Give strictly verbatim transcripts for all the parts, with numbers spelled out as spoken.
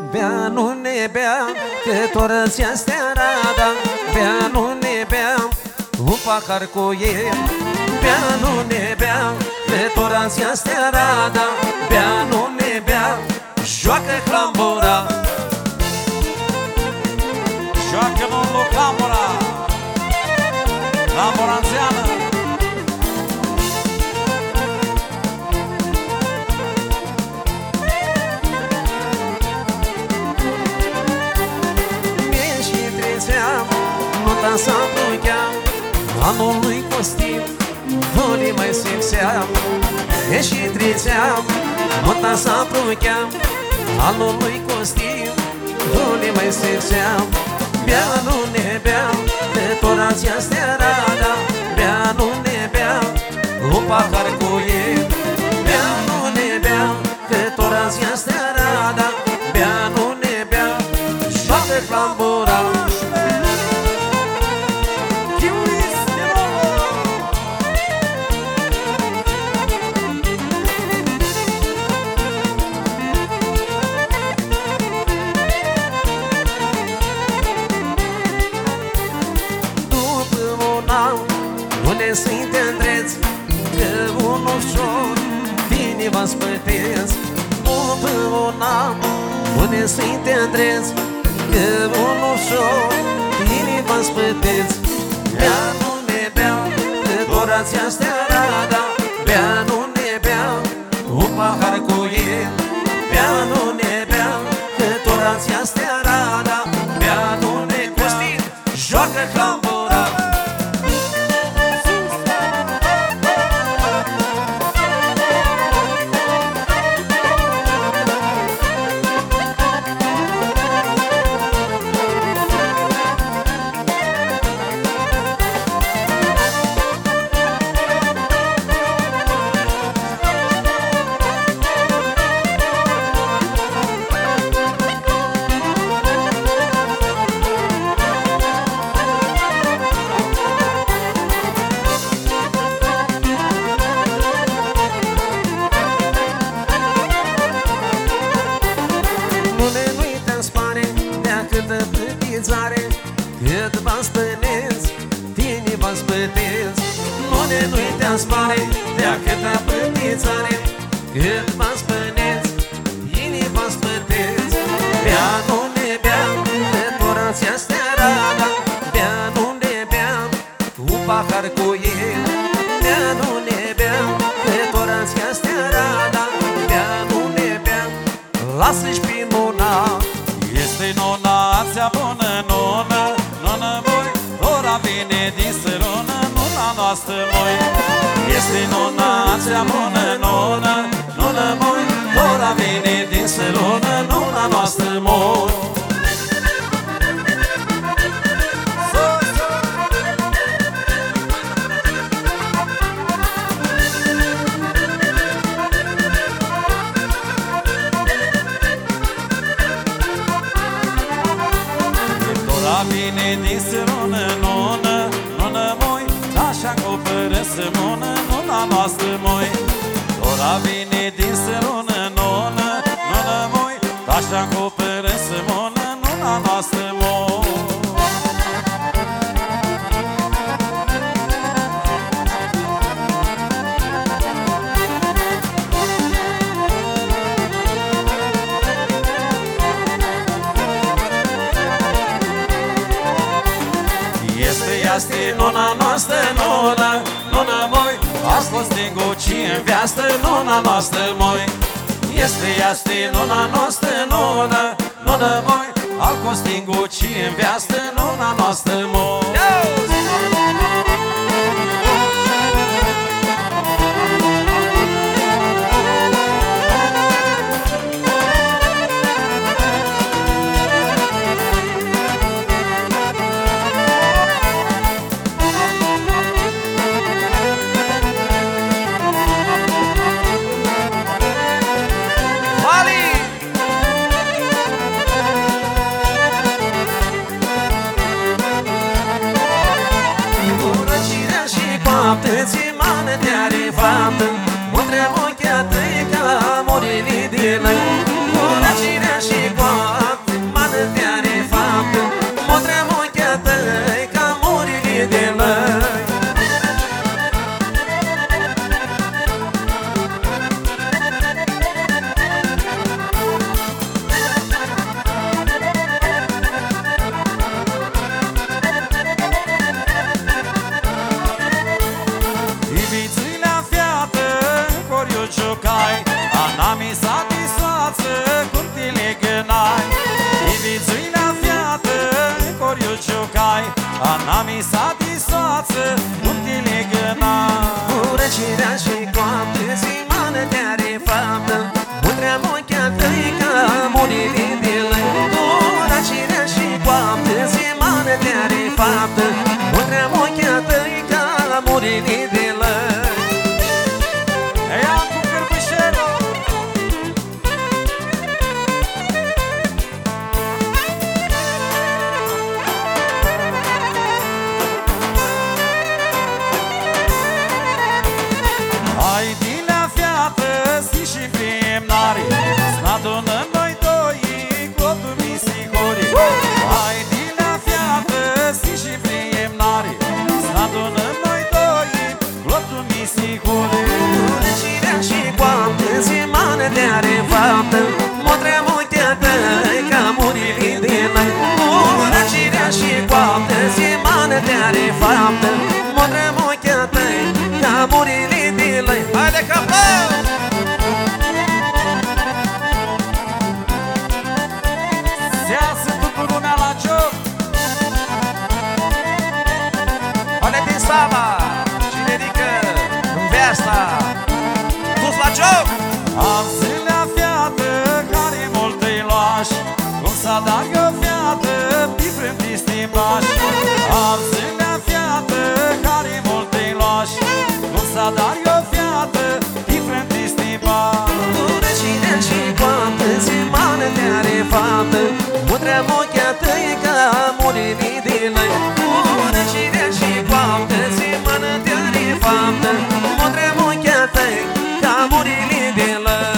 Bea, nu ne bea, că torăția steara, da. Bea, nu ne bea, un pahar cu el. Bea, nu ne bea, că torăția steara, da. Bea, nu ne bea, joacă clambora. Joacă nulu clambora, clamboranțeană. Dansa plucheam, anul lui Costin, nu-i mai simțeam. E și trițeam, mă dansa plucheam, anul lui Costin, nu-i mai simțeam. Bea, nu ne bea, de torația steara, da. Bea, nu ne bea, un pahar cu el. Bea, nu ne bea, de torația steara, da. Bea, nu ne bea, joacă clambora. Suntem dreți, că un ușor vine vă spăteți. După un an, unde suntem dreți, că un ușor vine vă spăteți. Bea, nu ne bea, că torația steara, da. Bea, nu ne bea, un pahar cu el. Bea, nu ne bea, că torația steara, da. Bea, nu ne bea, joacă clambora. Cât v-am spăneți, tine v-am spăteți. Nu ne nu-i te-am spare, de-a câta pârnițare. Cât v-am spăneți, tine v-am spăteți. Bea, nu ne bea, de torația steara, da. Bea, nu ne bea, un pahar cu el. Bea, nu ne bea, de torația steara, da. Bea, nu ne bea, lasă-și pe nuna. Este nuna, ți-a bună nună. Nună moi, ora vine din sărună, nuna noastră moi. Este nuna, ți-a bună nună. Nună moi, ora vine din sărună, nuna noastră moi. Vine din sărună, nună, nună moi, așa acoperă sămână, nuna noastră moi. Ora vine din sărună, nună, nună moi, așa acoperă sămână, nuna noastră moi. Este nuna noastră, nuna, nuna moi. Ați fost din Gucci în viață, nuna noastră moi. Este, este nuna noastră, nuna, nuna moi. Al fost din Gucci în viață, nuna noastră moi. Mami satisfață, nu-mi gâna. Cu răcirea și coaptă, zi mană de-are faptă, mândrea mochea tăi ca murile de lăi. Cu răcirea și coaptă, zi mană de-are faptă, mândrea mochea tăi ca murile de lăi. Ea cu cârbușelul. Hai dinea fiată, zi și primnari, s-adunăm noi doi, glotul misicori. Hai dinea fiată, zi și primnari, s-adunăm noi doi, glotul misicori. Răcirea și coaptă, zi mană de-are faptă, mândrea mochea tăi ca murile de lăi. Cu răcirea și coaptă, zi mană de-are faptă, mândrea mochea tăi ca murile de lăi. Haide că plău! Se iasă toată lumea la joc. Haide din Sava, cine ridică în veasta, dus la joc! Am zilea fiată care mult îi lași, cum să adaugă fiată, pifrâm distimbași. Am zilea fiată care mult îi lași, cum să adaugă fiată, pifrâm distimbași. Cu răcirea și coaptă, zi mană de-are faptă, mândrea mochea tăi ca murile de lăi. Cu răcirea și coaptă, zi mană de-are faptă, mândrea mochea tăi ca murile de lăi.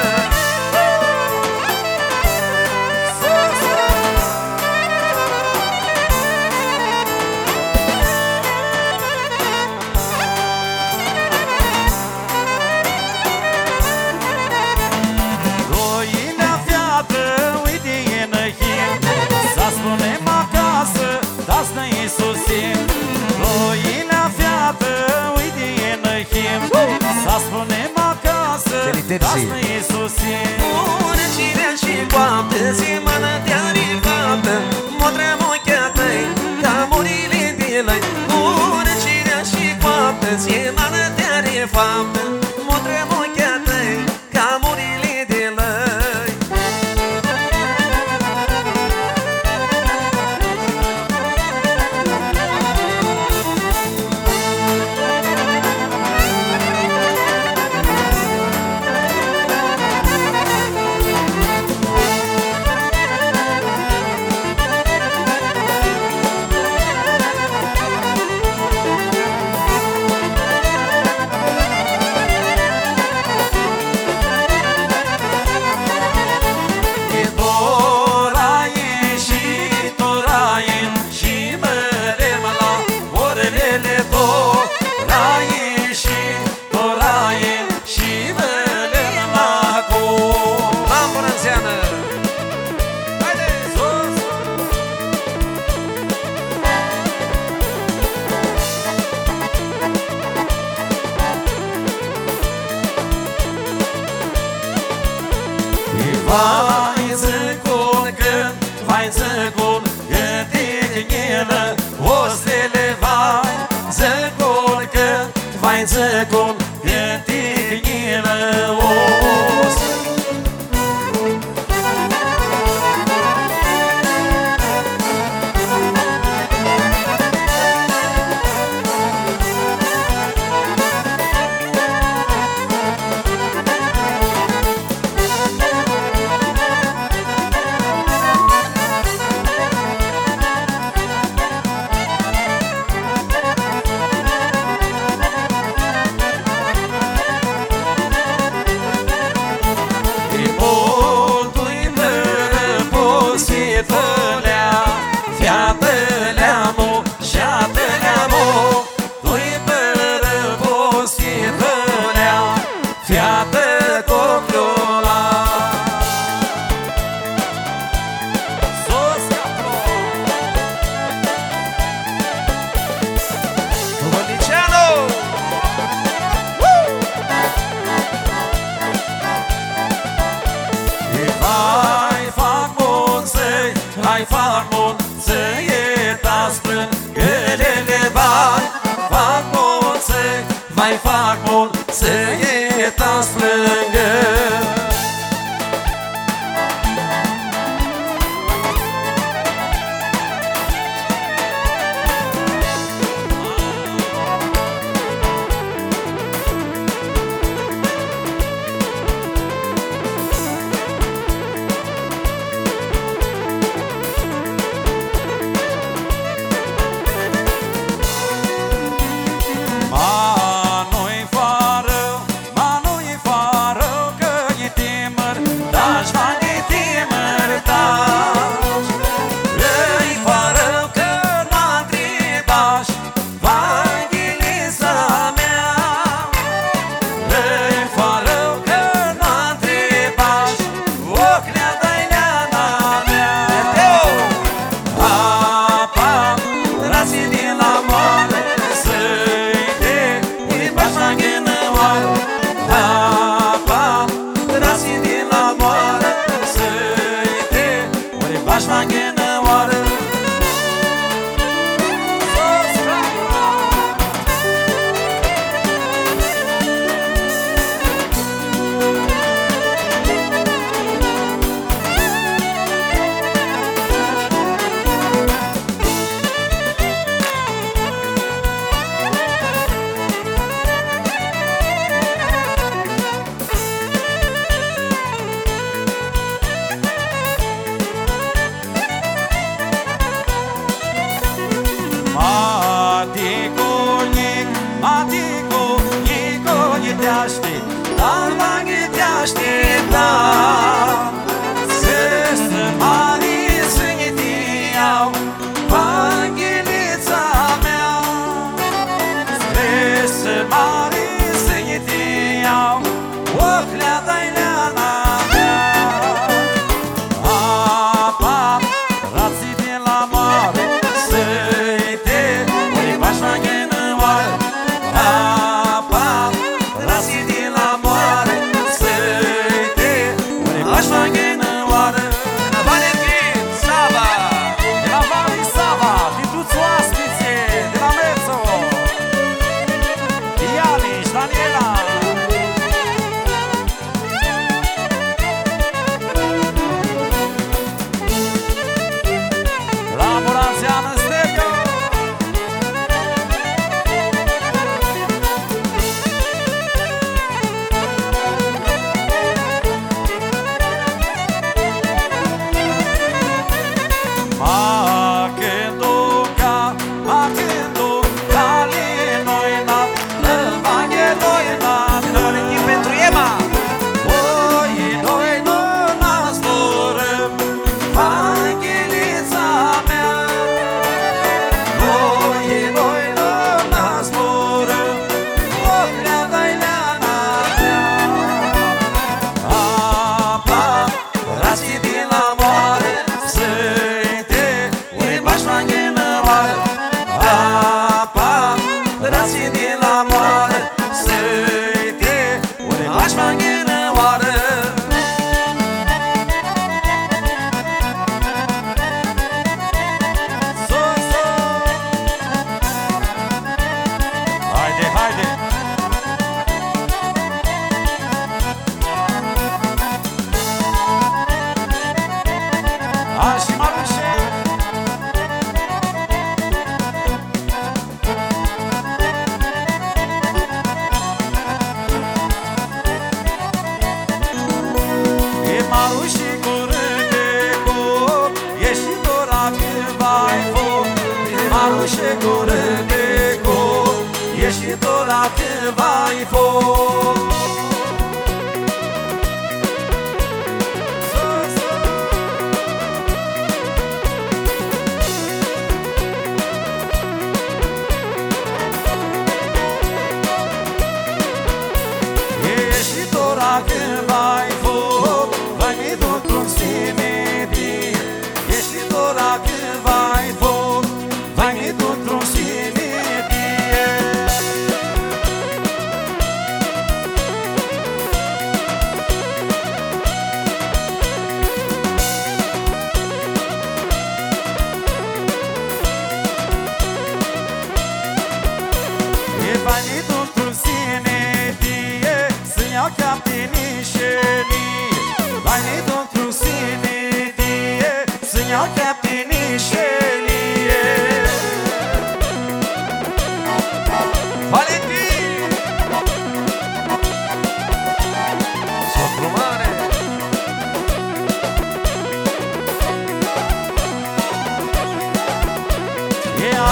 Roilea fiată, uite e năhim, să spunem acasă, dați ne-i susțin. Roilea fiată, uite e năhim, să spunem acasă, dați ne-i susțin. Cu răcirea și coaptă, zi mană de-are faptă, mândrea mochea tăi ca murile de lăi. Cu răcirea și coaptă, zi mană de-are faptă, mândrea mochea tăi ca murile de lăi. Vai zăcun când, vai zăcun când e ghinelă, ostele vai zăcun când, vai zăcun când e ghinelă, os. Hai fac mun să e ta sprân, să iertați lângă.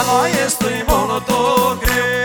a noi estoy molotov greu.